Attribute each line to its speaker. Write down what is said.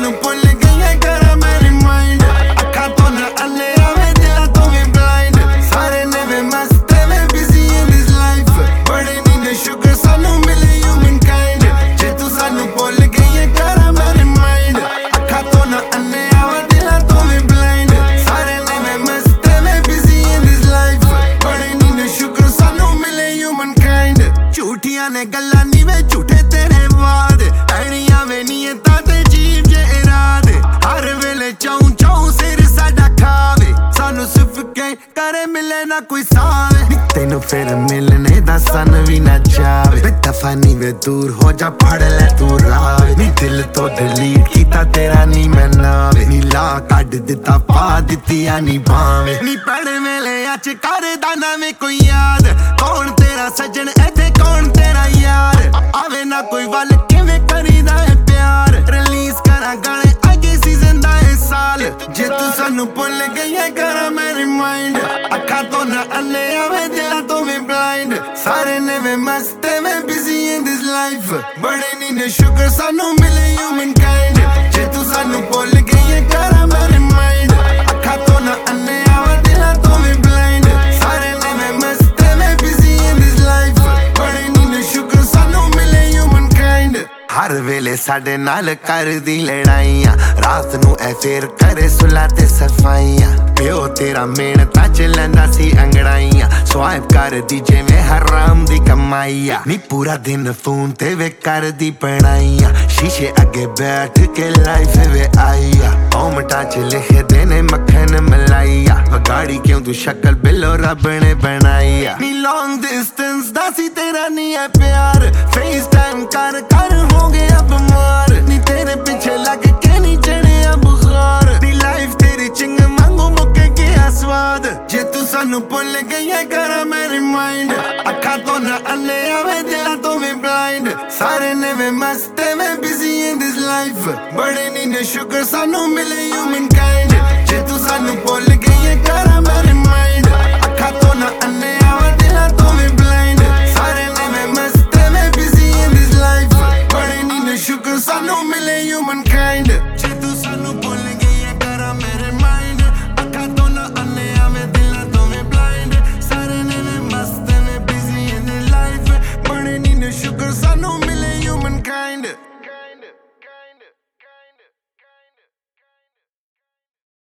Speaker 1: सानू भुल गई करा मैं रिमाइंड अखा तो ना अन्ने आवे दिला तो भी ब्लाइंड सारे ने वे मस्त वे बिजी इन दिस लाइफ बड़े नींद शुगर सानू मिले ह्यूमन काइंड जे तू सानू भुल गई करा मैं रिमाइंड अखा तो ना अन्ने आवे दिला तो भी ब्लाइंड सारे ने वे मस्त वे बिजी इन दिस लाइफ बड़े नींद शुगर सानू मिले ह्यूमन काइंड झूठियां ने गल्लां नी वे झूठे तेरे वाद ऐनियां वे नीयतां ते जीव जे इरादे हर वेले चाऊं चाऊं सिर साडा खावे सानू सिर्फ के करे मिले ना कोई सावे नी तेनू फिर मिलने दा सन भी ना जावे दफा नी वे दूर हो जा फड़ ले तू रावे नी दिल तो डिलीट कीता तेरा नी मैं नावे नी ला कड दिता पा दित्तियां नी भावे नी पढ़ वेले अच करदा ना वे कोई याद कौन तेरा सजन इत्थे कौन तेरा यार आवे ना कोई वल किवें करीदा है प्यार रिलीज करा गाने अगे सीजन दा है साल जे तू सानू भुल गई है करा मैं रिमाइंड अखा तो ना अन्ने आवे दिला तो भी ब्लाइंड सारे ने वे मस्त वे बिजी इन दिस लाइफ बड़े नींद शुगर सानू मिले ह्यूमन काइंड जे तू सानू भुल गई है करा मैं रिमाइंड अखा तो ना अन्ने आवे दिला तो भी ब्लाइंड सारे ने वे मस्त वे बिजी इन दिस लाइफ बड़े नींद शुगर सानू मिले ह्यूमन काइंड हर वेले साडे नाल करदी लड़ाइयां रात नू ऐ फेर करे सुला ते सफाइयां प्यो तेरा मेहनतां च लैंदा सी अंगड़ाइयां स्वाइप कर दी जिवें हराम दी कमाइया नी पूरा दिन फोन ते वे करदी पढ़ाइयां शीशे अगे बैठ के लाइफ वे आइया कॉमेंटां च लिख देने मक्खन मलाइया बगाड़ी क्यों तू शक्ल बिलो रब ने बनाइया नी लॉन्ग डिस्टेंस दा सी तेरा नी है प्यार फेस टाइम कर कर हो गया बीमार नी तेरे पीछे लग के नी चढ़िया बुखार नी लाइफ तेरी चिंग मांगू मुके गया स्वाद जे तू सानू भुल गई है करा मैं रिमाइंड अखा तो ना अन्ने आवे दिला तो भी ब्लाइंड सारे ने वे मस्त वे बिजी इन दिस लाइफ बड़े नींद शुगर सानू मिले ह्यूमन काइंड जे तू सानू भुल गई है करा